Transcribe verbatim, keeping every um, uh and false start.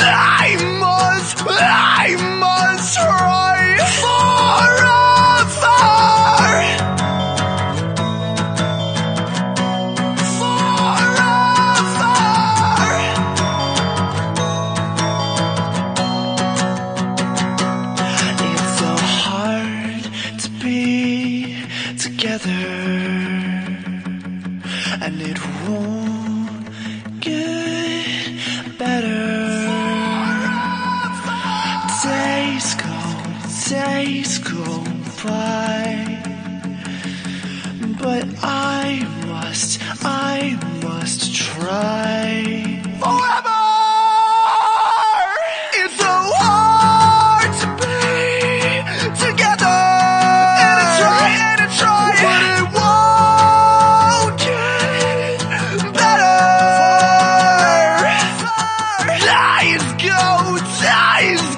I must, I must try forever. Forever. It's so hard to be together, and it won't get better. Days go, days go by, but I must, I must try forever. It's so hard to be together, and I try, and I try, but it won't get better. Days go, days